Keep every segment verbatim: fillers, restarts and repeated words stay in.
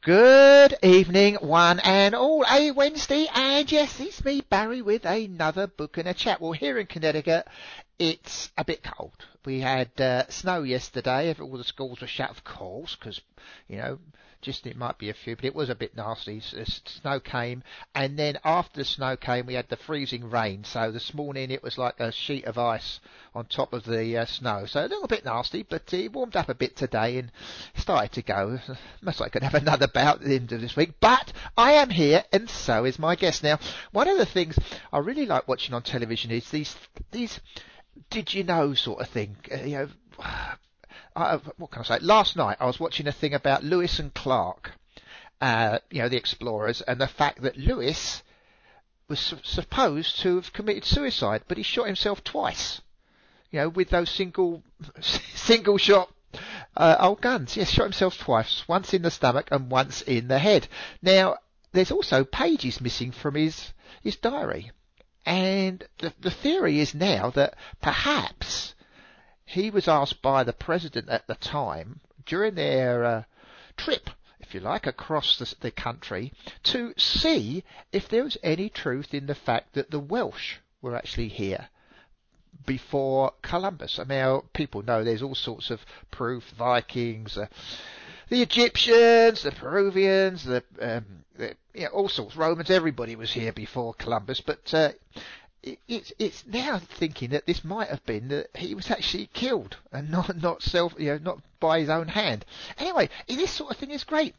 Good evening, one and all. A Wednesday, and yes, it's me, Barry, with another book and a chat. Well, here in Connecticut, it's a bit cold. We had uh, snow yesterday. All the schools were shut, of course, because, you know, just it might be a few, but it was a bit nasty. S- Snow came, and then after the snow came, we had the freezing rain. So this morning it was like a sheet of ice on top of the uh, snow. So a little bit nasty, but it warmed up a bit today and started to go. Most likely could have another bout at the end of this week. But I am here, and so is my guest. Now, one of the things I really like watching on television is these these did you know sort of thing. Uh, you know. I, what can I say? Last night I was watching a thing about Lewis and Clark, uh, you know, the explorers, and the fact that Lewis was su- supposed to have committed suicide, but he shot himself twice. You know, with those single, single shot uh, old guns. Yes, shot himself twice, once in the stomach and once in the head. Now, there's also pages missing from his his diary, and the the theory is now that perhaps he was asked by the president at the time, during their uh, trip, if you like, across the, the country, to see if there was any truth in the fact that the Welsh were actually here before Columbus. And now people know there's all sorts of proof, Vikings, uh, the Egyptians, the Peruvians, the, um, the you know, all sorts, Romans, everybody was here before Columbus, but uh, It's it's now thinking that this might have been that he was actually killed and not not self you know not by his own hand. Anyway, this sort of thing is great.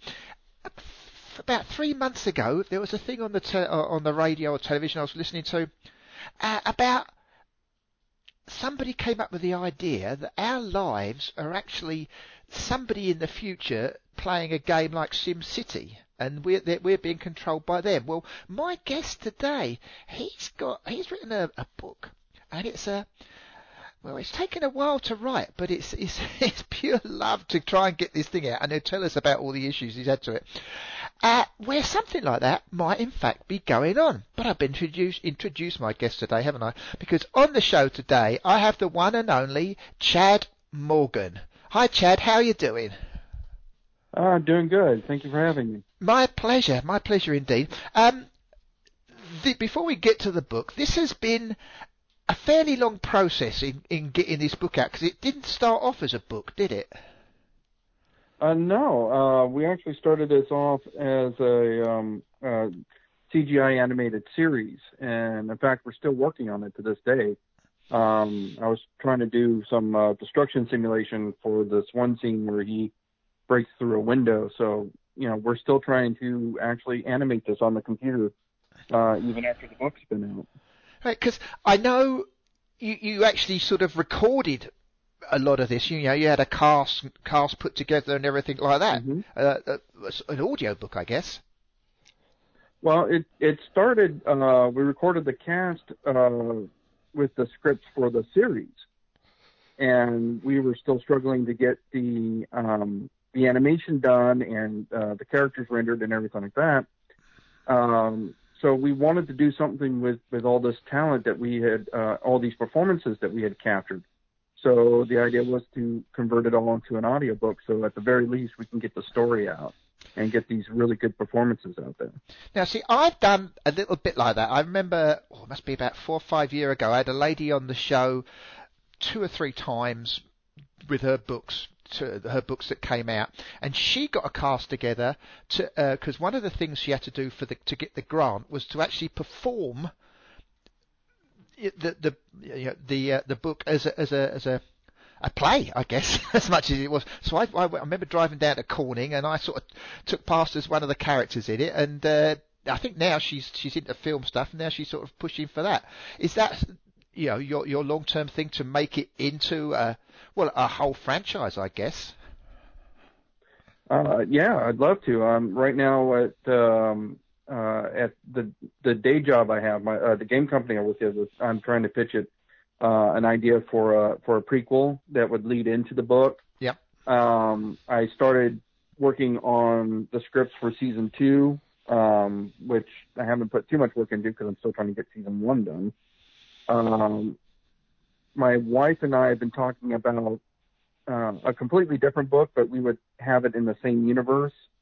About three months ago, there was a thing on the te- on the radio or television I was listening to uh, about somebody came up with the idea that our lives are actually somebody in the future playing a game like SimCity, and we're we're being controlled by them. Well, my guest today, he's got he's written a, a book, and it's a well, it's taken a while to write, but it's it's it's pure love to try and get this thing out, and he'll tell us about all the issues he's had to it. Uh, where something like that might in fact be going on. But I've been introduced introduced my guest today, haven't I? Because on the show today, I have the one and only Chad Morgan. Hi, Chad. How are you doing? Uh, doing good. Thank you for having me. My pleasure. My pleasure indeed. Um, the, before we get to the book, this has been a fairly long process in, in getting this book out, because it didn't start off as a book, did it? Uh, no, uh, we actually started this off as a um, uh, C G I animated series, and in fact, we're still working on it to this day. Um, I was trying to do some uh, destruction simulation for this one scene where he breaks through a window, so you know we're still trying to actually animate this on the computer, uh, even after the book's been out. Right, because I know you, you actually sort of recorded a lot of this. You know, you had a cast cast put together and everything like that. Mm-hmm. Uh, uh, an audio book, I guess. Well, it it started. Uh, we recorded the cast uh, with the scripts for the series, and we were still struggling to get the um, the animation done and uh, the characters rendered and everything like that. Um, so we wanted to do something with, with all this talent that we had, uh, all these performances that we had captured. So the idea was to convert it all into an audiobook, so at the very least we can get the story out and get these really good performances out there. Now, see, I've done a little bit like that. I remember, oh, it must be about four or five years ago, I had a lady on the show two or three times with her books, to her books that came out, and she got a cast together to because uh, one of the things she had to do for the to get the grant was to actually perform the the you know, the uh, the book as a as a as a a play, I guess, as much as it was. So I, I, I remember driving down to Corning, and I sort of took part as one of the characters in it, and uh, I think now she's she's into film stuff, and now she's sort of pushing for that. Is that, you know, your your long term thing, to make it into a, well, a whole franchise, I guess? Uh, yeah, I'd love to. Um, right now at um, uh, at the the day job I have, my uh, the game company I work at, I'm trying to pitch it uh, an idea for a for a prequel that would lead into the book. Yep. Um, I started working on the scripts for season two, um, which I haven't put too much work into because I'm still trying to get season one done. Um, my wife and I have been talking about uh, a completely different book, but we would have it in the same universe.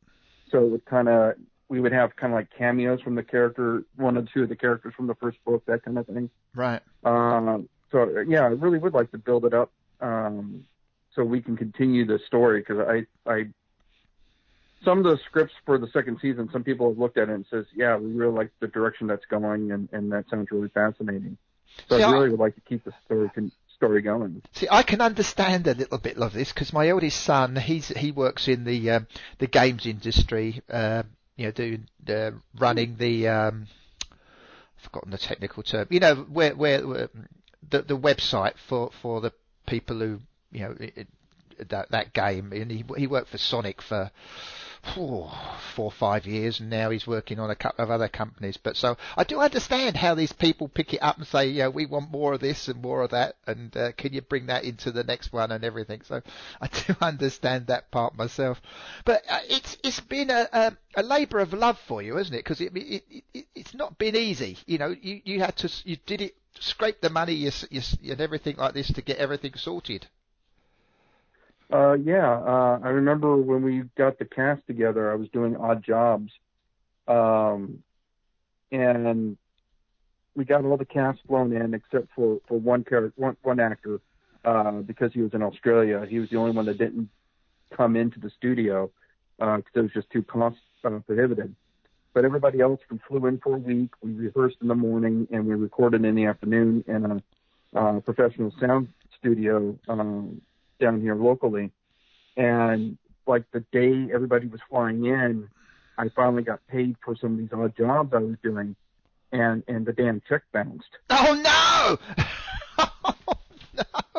So it would kind of, we would have kind of like cameos from the character, one or two of the characters from the first book, that kind of thing. Right. Um, so yeah, I really would like to build it up um, so we can continue the story, because I, I, some of the scripts for the second season, some people have looked at it and says, yeah, we really like the direction that's going, and, and that sounds really fascinating. So See, I really I, would like to keep the story con- story going. see, I can understand a little bit of this because my eldest son, he's he works in the um, the games industry, uh, you know, doing uh, running the um, I've forgotten the technical term, you know, where where, where the the website for for the people who, you know, it, it, that that game, and he he worked for Sonic for four or five years, and now he's working on a couple of other companies. But so I do understand how these people pick it up and say, yeah, we want more of this and more of that, and uh, can you bring that into the next one and everything. So I do understand that part myself. But uh, it's it's been a a, a labour of love for you, isn't it? Because it, it, it it's not been easy. You know, you you had to you did it, scrape the money you, you, and everything like this to get everything sorted. Uh, yeah, uh, I remember when we got the cast together, I was doing odd jobs, um, and we got all the cast flown in except for, for one character, one, one actor, uh, because he was in Australia. He was the only one that didn't come into the studio, uh, because it was just too cost uh, prohibitive. But everybody else, we flew in for a week. We rehearsed in the morning and we recorded in the afternoon in a, uh, professional sound studio, um, down here locally. And like the day everybody was flying in, I finally got paid for some of these odd jobs I was doing, and, and the damn check bounced. Oh no! Oh, no!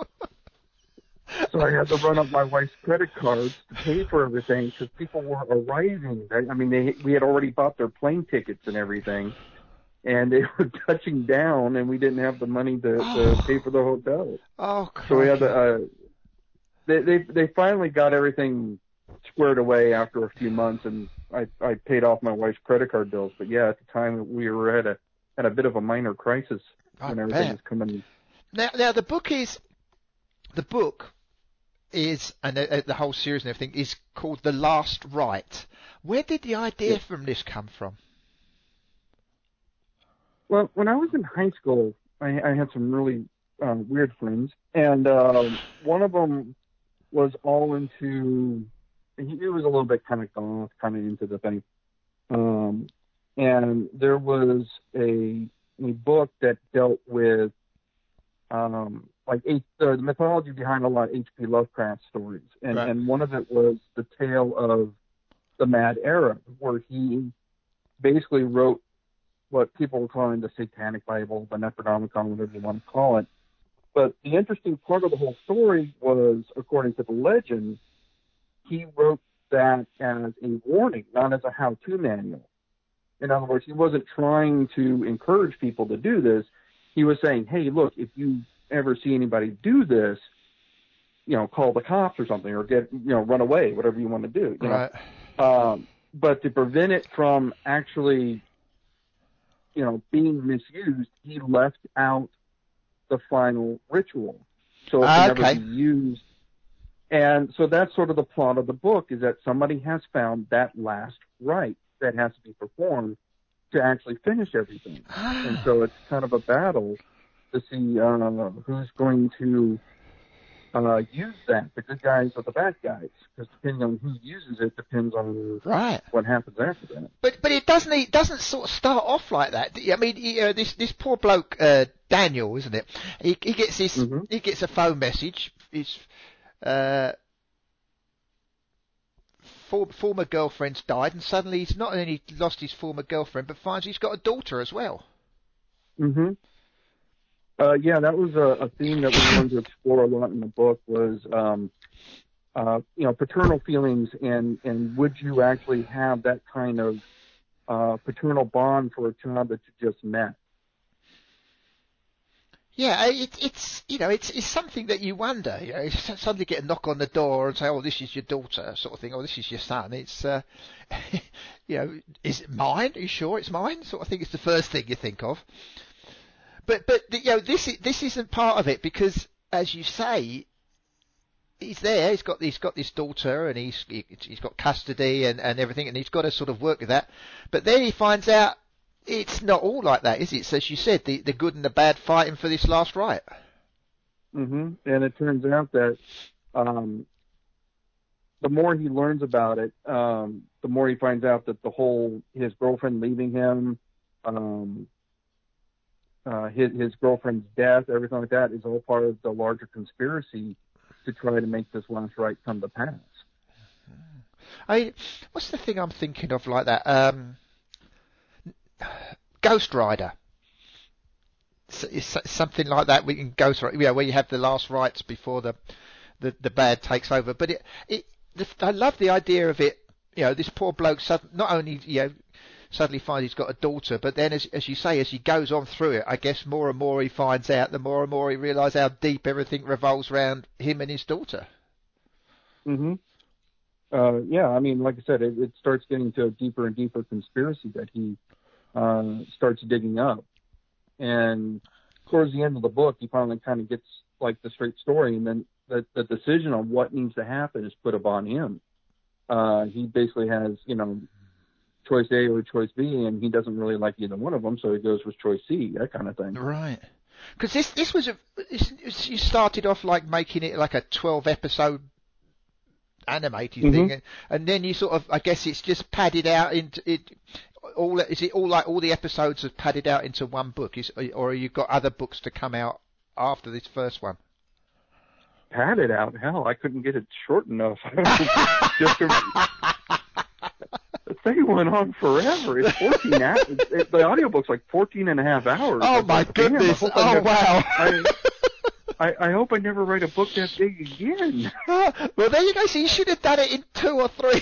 So I had to run up my wife's credit cards to pay for everything because people were arriving. I, I mean, they, we had already bought their plane tickets and everything, and they were touching down, and we didn't have the money to, Oh. to pay for the hotel. Oh, so we had to, crikey. uh, They, they they finally got everything squared away after a few months, and I I paid off my wife's credit card bills. But yeah, at the time we were at a at a bit of a minor crisis I when everything bet. was coming. Now, now the book is the book is and uh, the whole series and everything is called The Last Rite. Where did the idea Yeah. from this come from? Well, when I was in high school, I, I had some really uh, weird friends, and uh, one of them was all into. He, he was a little bit kind of goth, kind of into the thing. Um, and there was a a book that dealt with um, like H, the mythology behind a lot of H P Lovecraft stories, and Right. and one of it was the tale of the Mad Arab, where he basically wrote what people were calling the Satanic Bible, the Necronomicon, whatever you want to call it. But the interesting part of the whole story was, according to the legend, he wrote that as a warning, not as a how-to manual. In other words, he wasn't trying to encourage people to do this. He was saying, hey, look, if you ever see anybody do this, you know, call the cops or something, or get, you know, run away, whatever you want to do. You Right. know? Um, but to prevent it from actually, you know, being misused, he left out the final ritual, so it Ah, can okay. never be used. And so that's sort of the plot of the book, is that somebody has found that last rite that has to be performed to actually finish everything. And so it's kind of a battle to see uh, who's going to uh, use that, the good guys or the bad guys, because depending on who uses it depends on Right. what happens after that. But but it doesn't it doesn't sort of start off like that. I mean, he, uh, this this poor bloke uh, Daniel, isn't it? He he gets this Mm-hmm. he gets a phone message. His uh, for, former girlfriend's died, and suddenly he's not only lost his former girlfriend, but finds he's got a daughter as well. Mm-hmm. Uh, yeah, that was a, a theme that we wanted to explore a lot in the book was, um, uh, you know, paternal feelings, and, and would you actually have that kind of uh, paternal bond for a child that you just met? Yeah, it, it's you know it's it's something that you wonder. You know, you suddenly get a knock on the door and say, "Oh, this is your daughter," sort of thing. "Oh, this is your son." It's uh, you know, is it mine? Are you sure it's mine? Sort of thing. It's the first thing you think of. But but you know, this this isn't part of it because, as you say, he's there. He's got he's got this daughter, and he's he, he's got custody and, and everything, and he's got to sort of work with that. But then he finds out it's not all like that, is it? So as you said, the the good and the bad fighting for this last right. hmm And it turns out that um, the more he learns about it, um, the more he finds out that the whole his girlfriend leaving him, um, uh, his his girlfriend's death, everything like that, is all part of the larger conspiracy to try to make this last right come to pass. I what's the thing I'm thinking of like that? Um, Ghost Rider. It's something like that. We can Ghost Rider, yeah, where you have the last rites before the the, the bad takes over. But it it the, I love the idea of it. You know, this poor bloke suddenly, not only you know suddenly finds he's got a daughter, but then as as you say, as he goes on through it, I guess more and more he finds out, the more and more he realises how deep everything revolves around him and his daughter. hmm Uh, yeah, I mean, like I said, it, it starts getting to a deeper and deeper conspiracy that he uh, starts digging up. And towards the end of the book, he finally kind of gets like the straight story, and then the, the decision on what needs to happen is put upon him. Uh, he basically has, you know, choice A or choice B, and he doesn't really like either one of them, so he goes with choice C, that kind of thing. Right. Because this this was a this, you started off like making it like a twelve episode animated mm-hmm. thing, and then you sort of, I guess it's just padded out into it. All is it all like all the episodes are padded out into one book, is or have you got other books to come out after this first one? Padded out? Hell, I couldn't get it short enough. Just to, the thing went on forever. It's fourteen hours. It, it, the audiobook's like fourteen and a half hours. Oh my like, goodness! I oh never, wow! I, I, I hope I never write a book that big again. Uh, well, there you go. So you should have done it in two or three.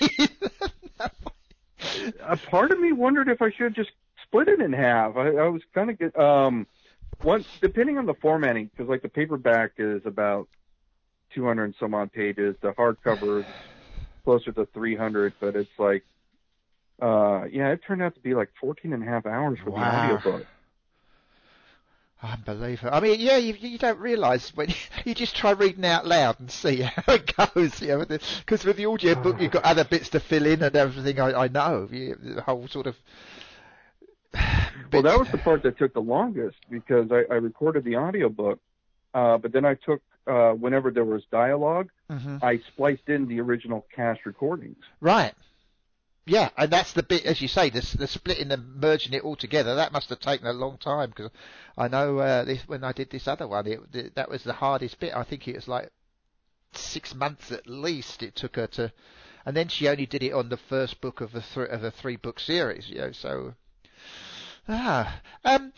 A part of me wondered if I should just split it in half. I, I was kind of get um, one depending on the formatting, because like the paperback is about two hundred and some odd pages. The hardcover is closer to three hundred, but it's like, uh, yeah, it turned out to be like fourteen and a half hours for Wow. the audiobook. Unbelievable. I mean, yeah, you, you don't realise when you, you just try reading out loud and see how it goes. You know, because with the audio book, you've got other bits to fill in and everything. I, I know you, the whole sort of. Well, that was the part that took the longest, because I, I recorded the audiobook, uh, but then I took uh, whenever there was dialogue, mm-hmm. I spliced in the original cast recordings. Right. Yeah, and that's the bit, as you say, the, the splitting and merging it all together. That must have taken a long time, because I know uh, this, when I did this other one, it, it, that was the hardest bit. I think it was like six months at least it took her to, and then she only did it on the first book of a th- of a three book series. You know, so ah, um,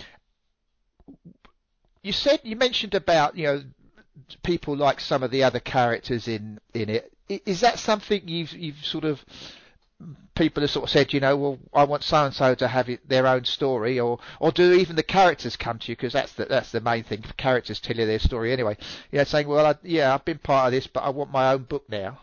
you said you mentioned about you know people like some of the other characters in in it. Is that something you've you've sort of people have sort of said, you know, well, I want so and so to have it, their own story, or or do even the characters come to you? Because that's the that's the main thing. The characters tell you their story anyway. You know, saying, well, I, yeah, I've been part of this, but I want my own book now.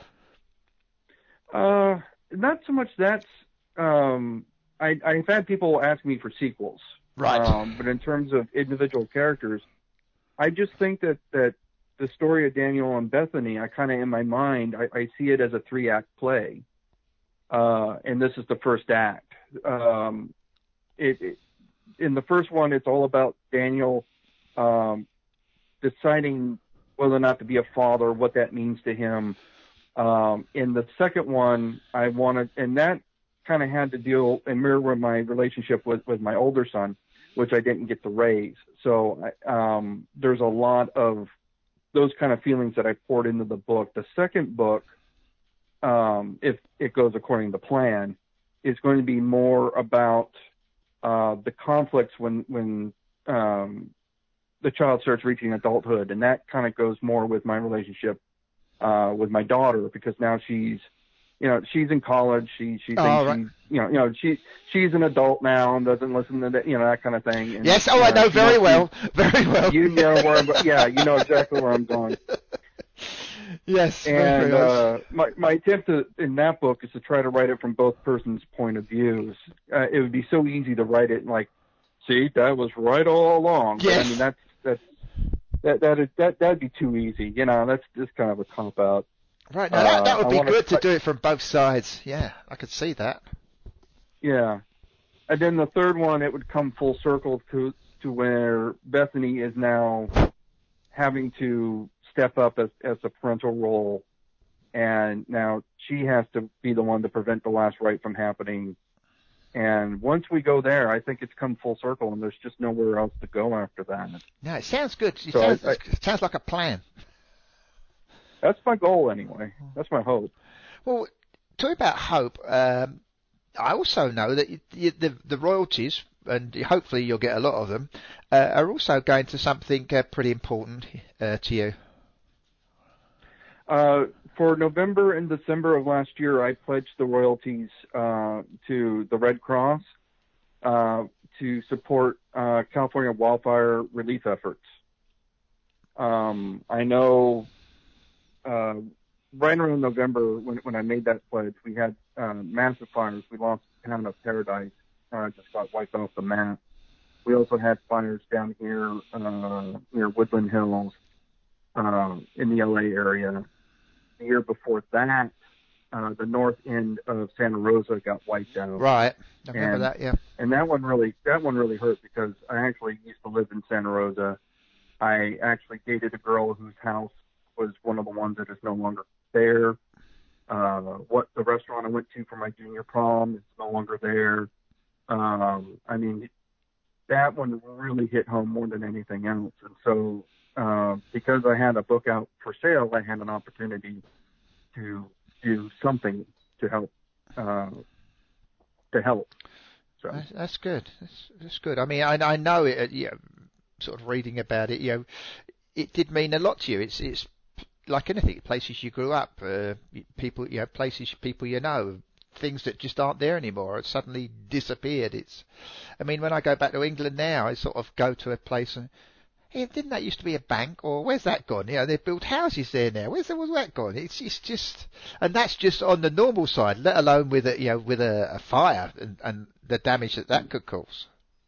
Uh, not so much. That's um, I I've had people ask me for sequels, right? Um, but in terms of individual characters, I just think that that the story of Daniel and Bethany, I kind of in my mind, I, I see it as a three act play. Uh, and this is the first act. Um, it, it, in the first one, it's all about Daniel um, deciding whether or not to be a father, what that means to him. Um, in the second one, I wanted, and that kind of had to deal and mirror with my relationship with, with my older son, which I didn't get to raise. So um, there's a lot of those kind of feelings that I poured into the book. The second book, Um, if it goes according to plan, is going to be more about uh, the conflicts when when um, the child starts reaching adulthood, and that kind of goes more with my relationship uh, with my daughter, because now she's, you know, she's in college. She she thinks oh, right. she's, you know, you know, she she's an adult now and doesn't listen to that, you know, that kind of thing. And, yes, oh, I know, know very well, very well. You know where I'm, yeah, you know exactly where I'm going. Yes, and uh, my my attempt to, in that book is to try to write it from both persons' point of views. Uh, it would be so easy to write it and like, see, that was right all along. Yes. But, I mean, that's that's that that that that'd be too easy. You know, that's just kind of a cop out. Right, now that, that Uh, would I be wanna, good to I, do it from both sides. Yeah, I could see that. yeah. And then the third one, it would come full circle to to where Bethany is now having to step up as as the parental role, and now she has to be the one to prevent the last rite from happening. And once we go there, I think it's come full circle, and there's just nowhere else to go after that. No, it sounds good. It, So sounds, I, I, it sounds like a plan. that's my goal anyway. That's my hope. Well, talking about hope, um, I also know that you, you, the, the royalties, and hopefully you'll get a lot of them, uh, are also going to something uh, pretty important uh, to you. Uh, for November and December of last year, I pledged the royalties uh, to the Red Cross uh, to support uh, California wildfire relief efforts. Um, I know uh, right around November, when, when I made that pledge, we had uh, massive fires. We lost the town of Paradise, uh, just got wiped off the map. We also had fires down here uh, near Woodland Hills uh, in the L A area. The year before that, uh, the north end of Santa Rosa got wiped out. Right, I remember and, that. Yeah, and that one really that one really hurt because I actually used to live in Santa Rosa. I actually dated a girl whose house was one of the ones that is no longer there. Uh, what the restaurant I went to for my junior prom is no longer there. Um, I mean, that one really hit home more than anything else. And so, uh, because I had a book out for sale, I had an opportunity to do something to help, uh, to help. So that's, that's good. That's, that's good. I mean, I, I know it. Yeah, sort of reading about it. You know, it did mean a lot to you. It's it's like anything, places you grew up, uh, people, you know, places people you know, things that just aren't there anymore. It's suddenly disappeared. It's, I mean, when I go back to England now, I sort of go to a place and, hey, didn't that used to be a bank? Or where's that gone? You know, they've built houses there now. Where's where's that gone? It's it's just, and that's just on the normal side, let alone with a, you know, with a, a fire and, and the damage that that could cause.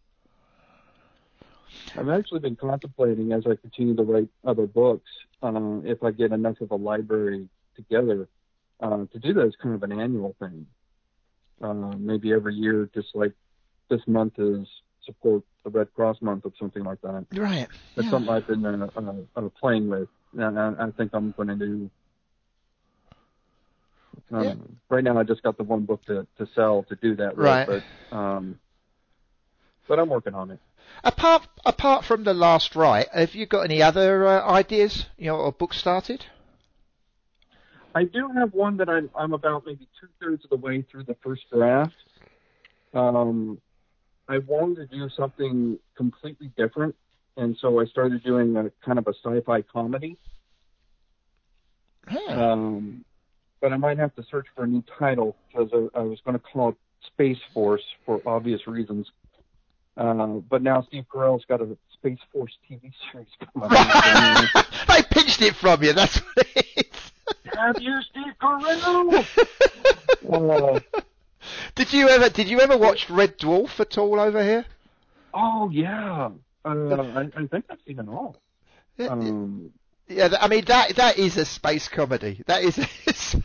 I've actually been contemplating as I continue to write other books, uh, if I get enough of a library together, uh, to do that as kind of an annual thing. Uh, maybe every year, just like this month is support the Red Cross month or something like that. Right. That's Yeah. something I've been uh, uh, uh, playing with, and I, I think I'm going to do. Um, Yeah. Right now, I just got the one book to, to sell to do that with, Right. but um, but I'm working on it. Apart apart from the last rite, have you got any other uh, ideas, you know, or books started? I do have one that I'm I'm about maybe two thirds of the way through the first draft. Um, I wanted to do something completely different, and so I started doing a kind of a sci-fi comedy. Huh. Um, but I might have to search for a new title because I, I was going to call it Space Force for obvious reasons. Uh, but now Steve Carell's got a Space Force T V series coming out. They pinched it from you. That's what it is. Have you, Steve Carell? uh, Did you ever did you ever watch Red Dwarf at all over here? oh yeah, uh, I, I think I've seen it all. Yeah, Um, yeah, I mean that that is a space comedy. That is. A,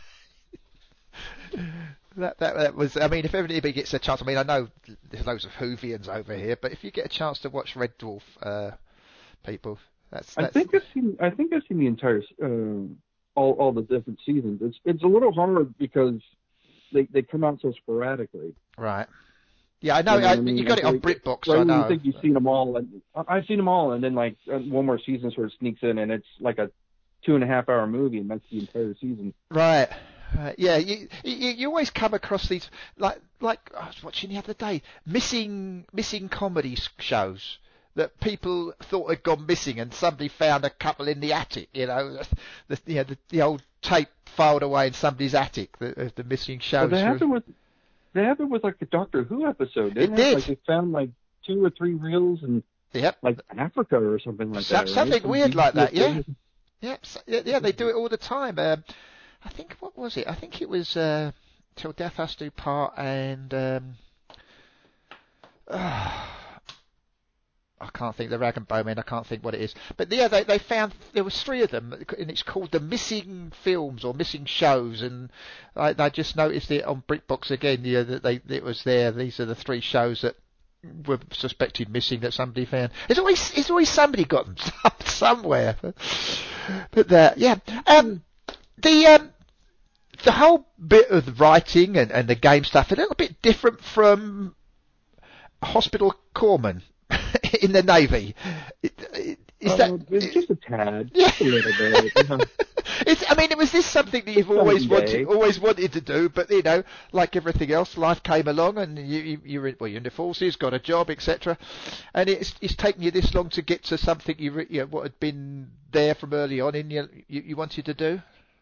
That, that that was. I mean, if anybody gets a chance, I mean, I know there's loads of Whovians over here, but if you get a chance to watch Red Dwarf, uh, people, that's. that's I think I've seen. I think I've seen the entire uh, all all the different seasons. It's it's a little hard because they they come out so sporadically. Right. Yeah, I know. You know I, what I mean? you got Like, it on like, BritBox. right I when you know. think you've seen them all, and I- I've seen them all, and then like uh, one more season sort of sneaks in, and it's like a two and a half hour movie, and that's the entire season. Right. Uh, yeah, you, you you always come across these like like I was watching the other day missing missing comedy s- shows that people thought had gone missing and somebody found a couple in the attic. You know, the you know, the, the old tape filed away in somebody's attic. The, the missing shows. Well, they happened with they happened with like the Doctor Who episode. Didn't It did. Like they found like two or three reels in Yep. like Africa or something like So, that. Right? something Some weird like that. Yeah. thing. Yep. So, yeah, yeah, they do it all the time. Um, I think what was it? I think it was uh, Till Death Us Do Part and um, uh, I can't think the Rag and Bowmen. I can't think what it is. But yeah, they they found there was three of them, and it's called the Missing Films or Missing Shows. And I, I just noticed it on BritBox again. Yeah, that they it was there. These are the three shows that were suspected missing that somebody found. It's always it's always somebody got them somewhere. But, but that yeah. Um, the um, the whole bit of the writing and, and the game stuff a little bit different from Hospital Corpsman in the Navy. It, it, is uh, that it's just a tad, yeah. just a little bit. You know. It's, I mean, was this something that you've always wanted, always wanted to do? But you know, like everything else, life came along, and you, you, you're in, well, you're in the forces, got a job, et cetera. And it's it's taken you this long to get to something you, you know, what had been there from early on in you, you, you wanted to do.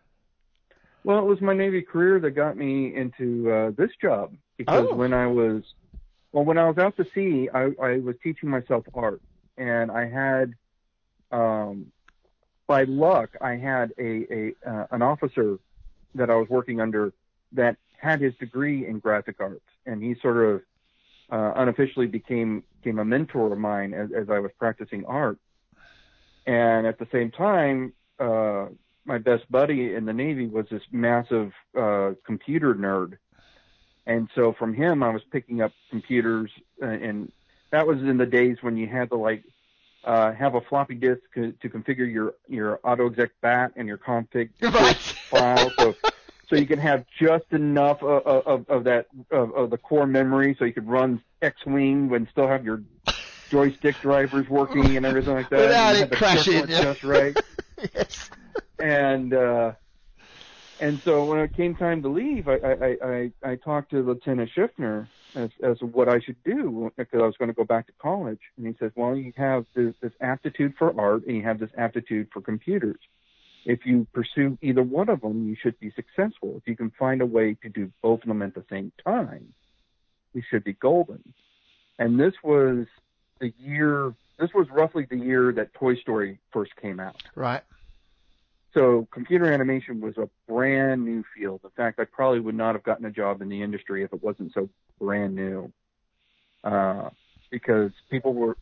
Well, it was my Navy career that got me into uh, this job because Oh. when I was, well, when I was out to sea, I, I was teaching myself art, and I had, um, by luck, I had a, a uh, an officer that I was working under that had his degree in graphic arts, and he sort of uh, unofficially became became a mentor of mine as, as I was practicing art. And at the same time, uh, my best buddy in the Navy was this massive uh, computer nerd. And so from him, I was picking up computers, uh, and that was in the days when you had to like uh, have a floppy disk to, to configure your, your AutoExec bat and your config Right. file. So, so you can have just enough of, of, of that, of, of the core memory so you could run X-Wing and still have your joystick drivers working and everything like that. Without and it crashing. It just right. Yes. And, uh, and so when it came time to leave, I, I, I, I talked to Lieutenant Schiffner as, as to what I should do because I was going to go back to college. And he says, well, you have this, this aptitude for art and you have this aptitude for computers. If you pursue either one of them, you should be successful. If you can find a way to do both of them at the same time, you should be golden. And this was the year, this was roughly the year that Toy Story first came out. Right. So computer animation was a brand new field. In fact, I probably would not have gotten a job in the industry if it wasn't so brand new. Uh, because people were,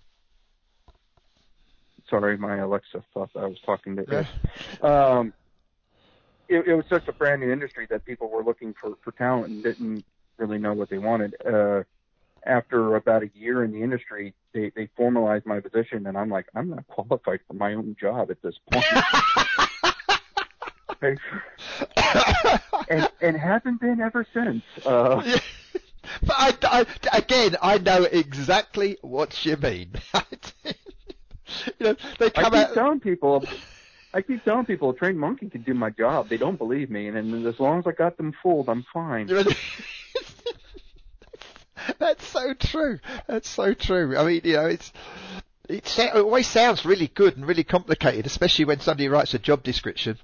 sorry, my Alexa thought I was talking to it. Yeah. Um, it, it was such a brand new industry that people were looking for, for talent and didn't really know what they wanted. Uh, after about a year in the industry, they, they formalized my position, and I'm like, I'm not qualified for my own job at this point. and, and haven't been ever since. Uh, Yeah. But I, I, again, I know exactly what you mean. You know, they I come keep out. telling people, I keep telling people, a trained monkey can do my job. They don't believe me, and, and as long as I got them fooled, I'm fine. That's so true. That's so true. I mean, you know, it's it, it always sounds really good and really complicated, especially when somebody writes a job description.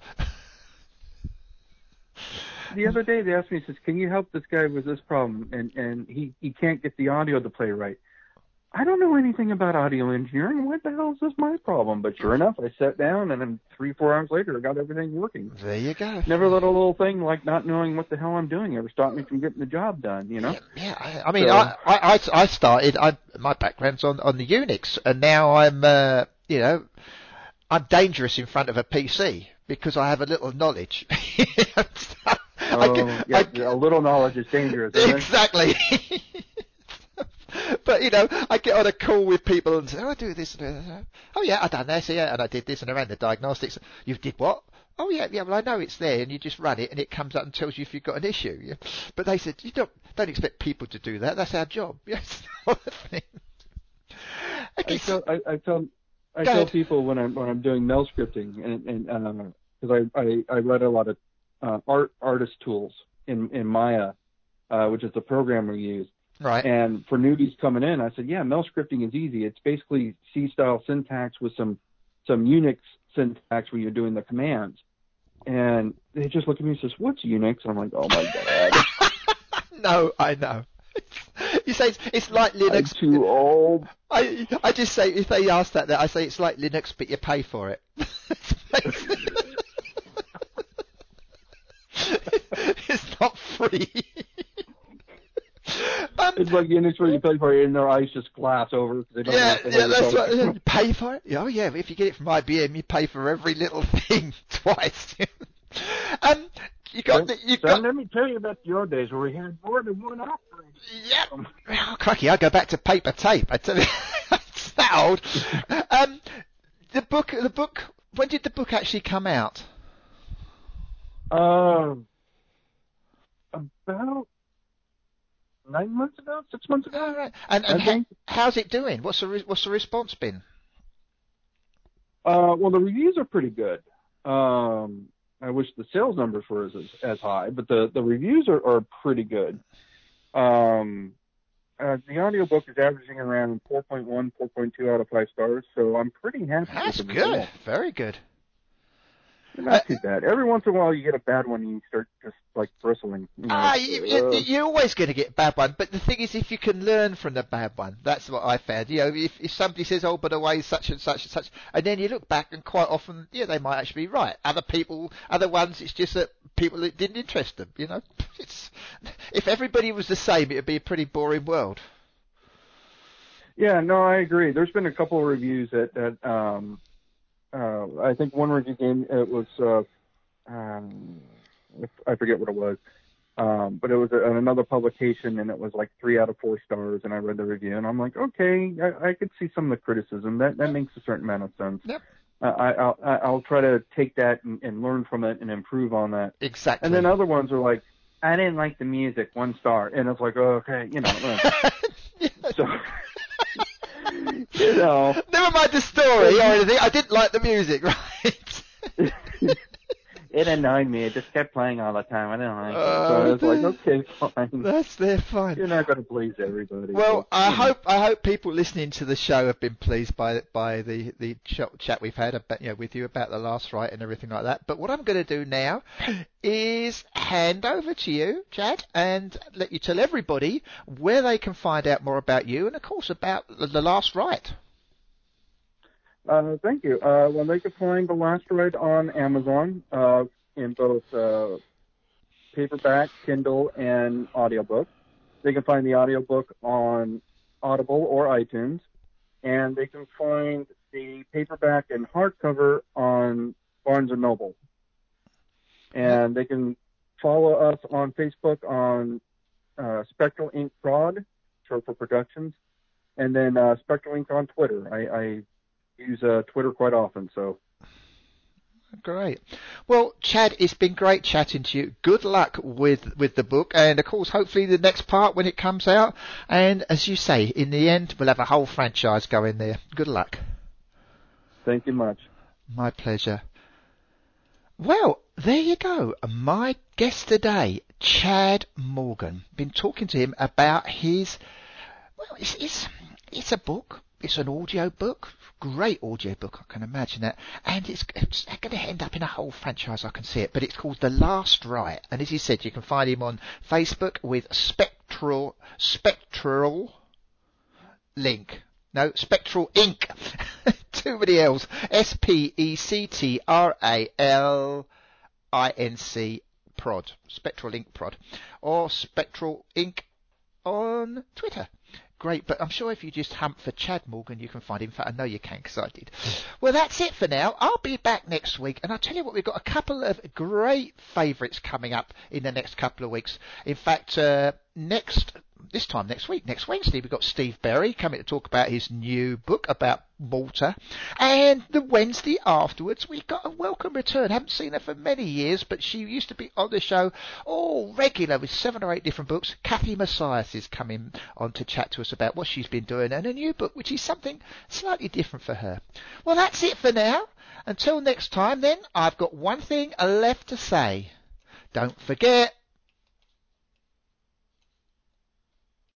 The other day they asked me, says, can you help this guy with this problem? And and he, he can't get the audio to play right. I don't know anything about audio engineering. What the hell is this my problem? But sure enough, I sat down, and then three, four hours later, I got everything working. There you go. Never let a little thing like not knowing what the hell I'm doing ever stop me from getting the job done, you know? Yeah, yeah I, I mean, So, I, I, I started, I, my background's on, on the Unix, and now I'm, uh, you know, I'm dangerous in front of a P C because I have a little knowledge. Oh, I can, yeah, I, a little knowledge is dangerous, isn't exactly. But, you know, I get on a call with people and say, oh, I do this. And that. Oh, yeah, I done this, yeah, and I did this, and I ran the diagnostics. You did what? Oh, yeah, yeah, well, I know it's there, and you just run it, and it comes up and tells you if you've got an issue. Yeah? But they said, you don't, don't expect people to do that. That's our job. Yes, not a thing. I tell, I, I tell, I Go tell ahead. people when I'm when I'm doing mail scripting, and and because uh, I, I I read a lot of uh, art artist tools in in Maya, uh, which is the program we use. Right. And for newbies coming in, I said, yeah, mail scripting is easy. It's basically C-style syntax with some some Unix syntax when you're doing the commands. And they just look at me and says, what's Unix? I'm like, oh my god. No, I know. You say it's, it's like Linux. I'm too old. I I just say if they ask that, that I say it's like Linux, but you pay for it. It's not free. um, It's like the industry you pay for it, and their eyes just glass over. They don't Yeah, know yeah, that's what. You pay for it? Oh, yeah. If you get it from I B M, you pay for every little thing twice. um, you got the, you so got. let me tell you about your days where we had more than one offering. Yeah. Oh, crikey, I go back to paper tape. I tell you, it's that old. Um, the book, the book. When did the book actually come out? Um, about nine months ago, six months ago. Oh, right. And, and I ha- think. how's it doing? What's the re- what's the response been? Uh, well, the reviews are pretty good. Um, I wish the sales numbers were as as high, but the, the reviews are, are pretty good. Um, uh, the audiobook is averaging around four point one, four point two out of five stars, so I'm pretty happy That's with the good. result. Very good. Not uh, too bad. Every once in a while you get a bad one and you start just like bristling. You know, ah, you, uh, you, you're always going to get a bad one, but the thing is, if you can learn from the bad one, that's what I found. You know, if, if somebody says, "Oh, but the way such and such and such," and then you look back, and quite often, yeah, they might actually be right. Other people, other ones, it's just that people that didn't interest them. You know, it's if everybody was the same, it would be a pretty boring world. Yeah, no, I agree. There's been a couple of reviews that that um, uh, I think one review game it was. Uh, Um, I forget what it was, um, but it was a, another publication, and it was like three out of four stars. And I read the review, and I'm like, okay, I, I could see some of the criticism. That that makes a certain amount of sense. Yep. Uh, I, I'll I'll try to take that and, and learn from it and improve on that. Exactly. And then other ones are like, I didn't like the music, one star, and it's like, oh, okay, you know. Uh, so. You know. Never mind the story or anything. I didn't like the music, right? It annoyed me. It just kept playing all the time. I didn't like uh, it. So I was like, okay, fine. That's their fine. You're not going to please everybody. Well, but, I know. hope I hope people listening to the show have been pleased by by the the chat we've had about, you know, with you about the last right and everything like that. But what I'm going to do now is hand over to you, Chad, and let you tell everybody where they can find out more about you and, of course, about the last right. Uh, thank you. Uh, well, they can find The Last Ride on Amazon uh, in both uh, paperback, Kindle, and audiobook. They can find the audiobook on Audible or iTunes, and they can find the paperback and hardcover on Barnes and Noble. And they can follow us on Facebook on uh, Spectral Ink Prod, short for Productions, and then uh, Spectral Ink on Twitter. I, I use uh, Twitter quite often, so. Great. Well, Chad, it's been great chatting to you. Good luck with, with the book, and of course, hopefully the next part when it comes out. And as you say, in the end, we'll have a whole franchise going there. Good luck. Thank you much. My pleasure. Well, there you go. My guest today, Chad Morgan. Been talking to him about his, well, it's, it's, it's a book. It's an audio book. Great audio book, I can imagine that. And it's, it's going to end up in a whole franchise, I can see it. But it's called The Last Right. And as he said, you can find him on Facebook with Spectral, Spectral Link. No, Spectral Ink. Too many L's. S P E C T R A L I N C Prod. Spectral Ink Prod. Or Spectral Ink on Twitter. Great, but I'm sure if you just hunt for Chad Morgan, you can find him. In fact, I know you can, because I did. Well, that's it for now. I'll be back next week, and I'll tell you what, we've got a couple of great favourites coming up in the next couple of weeks. In fact, uh, next, this time next week, next Wednesday, we've got Steve Berry coming to talk about his new book about Malta. And the Wednesday afterwards, we've got a welcome return. Haven't seen her for many years, but she used to be on the show all regular with seven or eight different books. Kathy Messias is coming on to chat to us about what she's been doing and a new book, which is something slightly different for her. Well, that's it for now. Until next time, then, I've got one thing left to say. Don't forget,